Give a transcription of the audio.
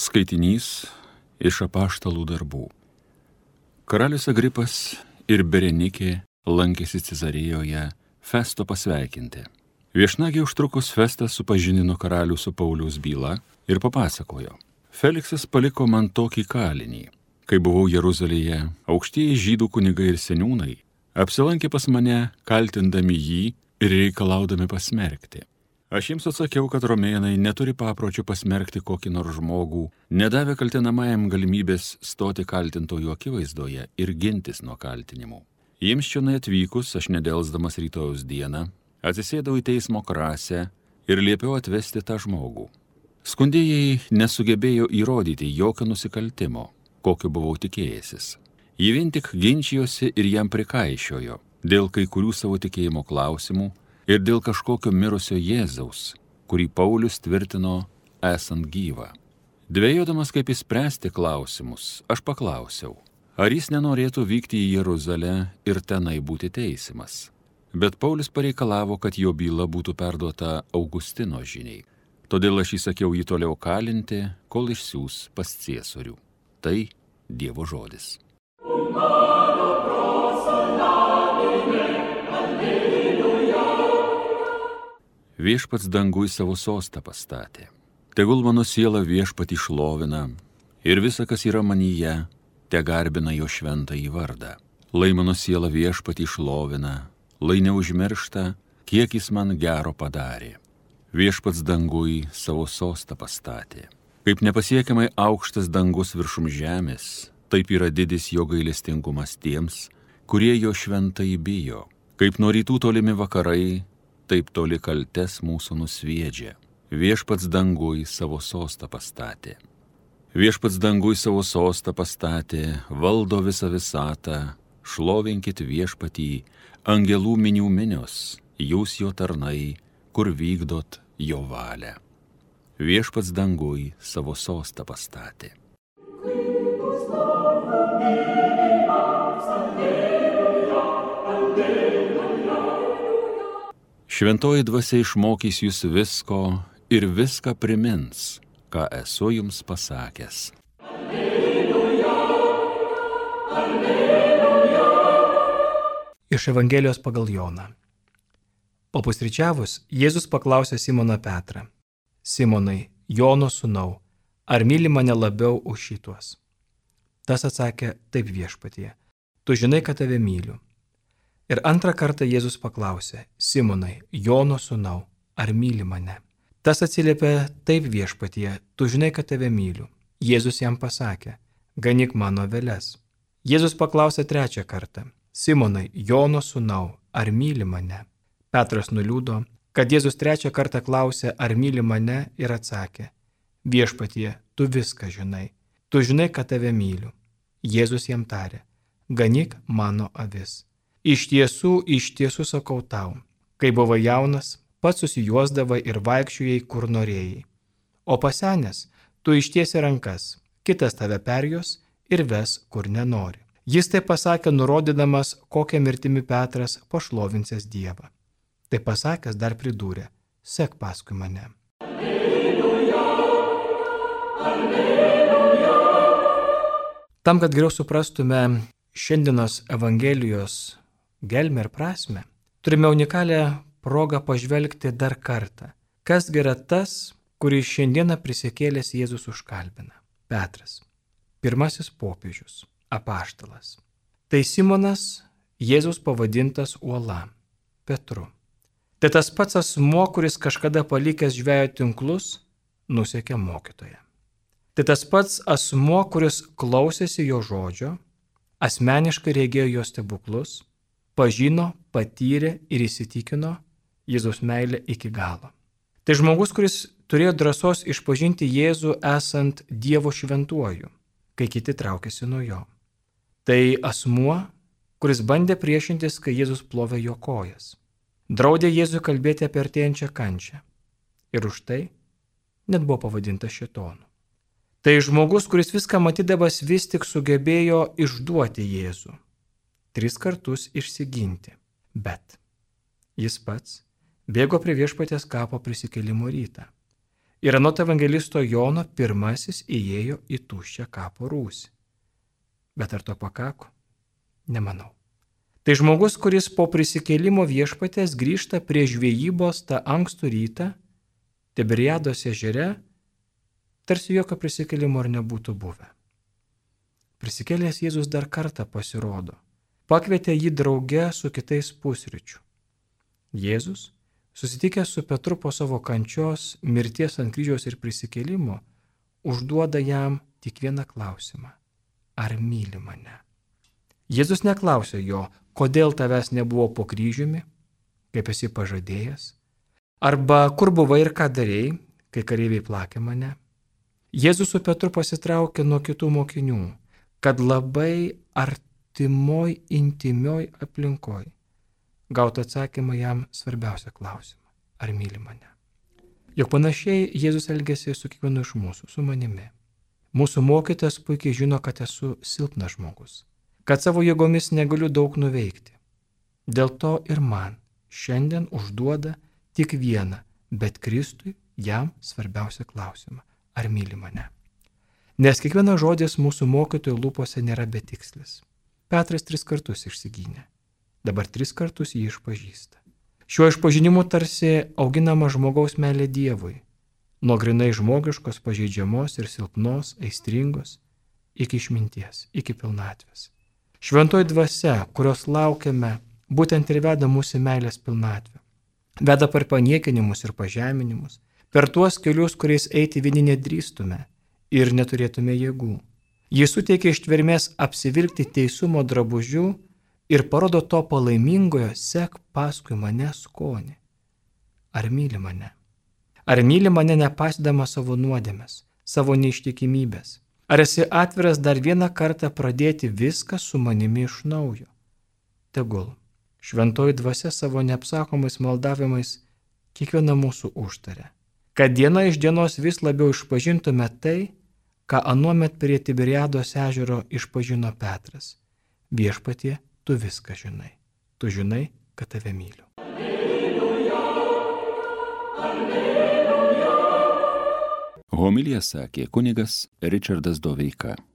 Skaitinys iš Apaštalų darbų. Karalius Agripas ir Berenikė lankėsi Cezarėjoje Festo pasveikinti. Viešnagei užtrukus Festas supažindino karalių su Pauliaus byla ir papasakojo: Feliksas paliko man tokį kalinį. Kai buvau Jeruzalėje, aukštieji žydų kunigai ir seniūnai apsilankė pas mane, kaltindami jį ir reikalaudami pasmerkti. Aš jiems atsakiau, kad romėnai neturi papročio pasmerkti kokį nors žmogų, nedavė kaltinamajam galimybės stoti kaltintojų akivaizdoje ir gintis nuo kaltinimų. Jiems čionai atvykus, aš nedelsdamas rytojaus dieną, atsisėdau į teismo krasę ir liepiau atvesti tą žmogų. Skundėjai nesugebėjo įrodyti jokio nusikaltimo, kokio buvau tikėjęsis. Jie vien tik ginčijosi ir jam prikaišiojo dėl kai kurių savo tikėjimo klausimų ir dėl kažkokio mirusio Jėzaus, kurį Paulius tvirtino esant gyvą. Dvejodamas, kaip išspręsti klausimus, aš paklausiau, ar jis nenorėtų vykti į Jeruzalę ir tenai būti teisiamas. Bet Paulius pareikalavo, kad jo byla būtų perduota Augustino žiniai. Todėl aš įsakiau jį toliau kalinti, kol išsiųs pas ciesorių. Tai Dievo žodis. Viešpats dangui savo sostą pastatė. Tegul mano siela viešpatį šlovina ir visa, kas yra manyje, te garbina jo šventąjį vardą. Lai mano siela viešpatį šlovina, lai neužmiršta, kiek jis man gero padarė. Viešpats dangui savo sostą pastatė. Kaip nepasiekiamai aukštas dangus viršum žemės, taip yra didis jo gailestingumas tiems, kurie jo šventąjį bijo. Kaip nuo rytų tolimi vakarai, taip toli kaltes mūsų nusviedžia. Viešpats dangui savo sostą pastatė. Viešpats dangui savo sostą pastatė, valdo visą visatą, šlovinkit viešpatį, angelų minių minios, jūs jo tarnai, kur vykdot jo valią. Viešpats dangui savo sostą pastatė. Šventoji dvasia išmokys jūs visko ir viską primins, ką esu jums pasakęs. Alleluja, alleluja. Iš Evangelijos pagal Joną. Papusryčiavus, Jėzus paklausė Simoną Petrą: Simonai, Jono sūnau, ar myli mane labiau už šituos? Tas atsakė: Taip, viešpatie, tu žinai, kad tave myliu. Ir antrą kartą Jėzus paklausė: Simonai, Jono sūnau, ar myli mane? Tas atsiliepė: Taip, viešpatie, tu žinai, kad tave myliu. Jėzus jam pasakė: Ganyk mano aveles. Jėzus paklausė trečią kartą: Simonai, Jono sūnau, ar myli mane? Petras nuliūdo, kad Jėzus trečią kartą klausė, ar myli mane, ir atsakė: Viešpatie, tu viską žinai. Tu žinai, kad tave myliu. Jėzus jam tarė: Ganyk mano avis. Iš tiesų sakau tau, kai buvai jaunas, pats susijuosdavai ir vaikščiojai, kur norėjai. O pasenęs, tu ištiesi rankas, kitas tave perjos ir ves, kur nenori. Jis tai pasakė, nurodydamas, kokią mirtimi Petras pašlovinsės Dievą. Tai pasakęs dar pridūrė: Sek paskui mane. Alleluja, alleluja. Tam, kad geriau suprastume šiandienos Evangelijos gelmę ir prasmę, turime unikalią progą pažvelgti dar kartą, kas yra tas, kurį šiandieną prisikėlęs Jėzus užkalbina. Petras, pirmasis popiežius, apaštalas. Tai Simonas, Jėzus pavadintas uola, Petru. Tai tas pats asmuo, kuris kažkada palikęs žvejo tinklus, nusekė mokytoją. Tai tas pats asmuo, kuris klausėsi jo žodžio, asmeniškai regėjo jo stebuklus, pažino, patyrė ir įsitikino Jėzaus meilę iki galo. Tai žmogus, kuris turėjo drąsos išpažinti Jėzų esant Dievo šventuoju, kai kiti traukėsi nuo jo. Tai asmuo, kuris bandė priešintis, kai Jėzus plovė jo kojas. Draudė Jėzui kalbėti apie artėjančią kančią. Ir už tai net buvo pavadintas šėtonu. Tai žmogus, kuris viską matydamas vis tik sugebėjo išduoti Jėzų. 3 kartus išsiginti. Bet jis pats bėgo prie viešpaties kapo prisikėlimo rytą. Ir anot evangelisto Jono pirmasis įėjo į tuščią kapo rūsį. Bet ar to pakako? Nemanau. Tai žmogus, kuris po prisikėlimo viešpaties grįžta prie žvejybos tą ankstų rytą, Tiberiados ežere, tarsi jokio prisikėlimo ir nebūtų buvę. Prisikėlęs Jėzus dar kartą pasirodo. Pakvietė jį drauge su kitais pusryčių. Jėzus, susitikęs su Petru po savo kančios, mirties ant kryžiaus ir prisikėlimo, užduoda jam tik vieną klausimą. Ar myli mane? Jėzus neklausė jo, kodėl tavęs nebuvo po kryžiumi, kaip esi pažadėjęs, arba kur buvai ir ką darėjai, kai kareiviai plakė mane. Jėzus su Petru pasitraukė nuo kitų mokinių, kad labai artimoj, intimioj aplinkoj gautų atsakymą jam svarbiausią klausimą. Ar myli mane? Juk panašiai Jėzus elgėsi su kiekvienu iš mūsų, su manimi. Mūsų mokytojas puikiai žino, kad esu silpnas žmogus, kad savo jėgomis negaliu daug nuveikti. Dėl to ir man šiandien užduoda tik vieną, bet Kristui jam svarbiausią klausimą. Ar myli mane? Nes kiekvienas žodis mūsų mokytojų lūpose nėra betikslis. Petras 3 kartus išsigynė. Dabar 3 kartus jį išpažįsta. Šiuo išpažinimu tarsi auginama žmogaus meilė Dievui. Nuo grinai žmogiškos, pažeidžiamos ir silpnos, aistringos, iki išminties, iki pilnatvės. Šventoji dvasia, kurios laukiame, būtent ir veda mūsų meilės pilnatvę. Veda per paniekinimus ir pažeminimus, per tuos kelius, kuriais eiti vieni nedrįstume ir neturėtume jėgų. Jis suteikia ištvermės apsivilkti teisumo drabužių ir parodo to palaimingojo sek paskui mane skonį. Ar myli mane? Ar myli mane nepasdama savo nuodėmes, savo neištikimybės? Ar esi atviras dar vieną kartą pradėti viską su manimi iš naujo? Tegul šventoji dvasia savo neapsakomais maldavimais kiekvieną mūsų užtaria, kad diena iš dienos vis labiau išpažintume tai, ką anuomet prie Tiberiados ežero išpažino Petras. Viešpatie, tu viską žinai. Tu žinai, kad tave myliu. Alleluja, Homiliją sakė kunigas Ričardas Doveika.